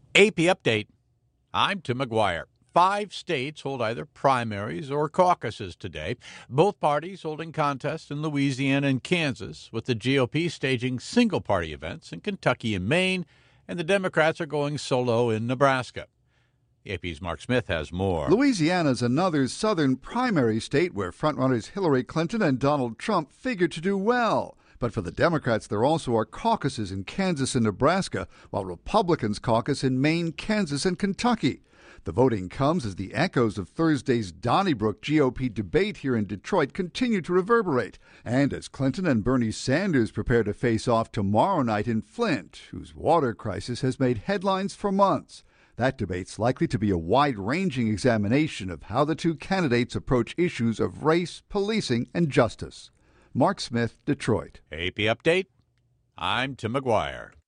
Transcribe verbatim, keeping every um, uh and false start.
A P Update. I'm Tim McGuire. Five states hold either primaries or caucuses today. Both parties holding contests in Louisiana and Kansas, with the G O P staging single-party events in Kentucky and Maine, and the Democrats are going solo in Nebraska. A P's Mark Smith has more. Louisiana's another southern primary state where frontrunners Hillary Clinton and Donald Trump figure to do well. But for the Democrats, there also are caucuses in Kansas and Nebraska, while Republicans caucus in Maine, Kansas, and Kentucky. The voting comes as the echoes of Thursday's Donnybrook G O P debate here in Detroit continue to reverberate, and as Clinton and Bernie Sanders prepare to face off tomorrow night in Flint, whose water crisis has made headlines for months. That debate's likely to be a wide-ranging examination of how the two candidates approach issues of race, policing, and justice. Mark Smith, Detroit. A P Update. I'm Tim McGuire.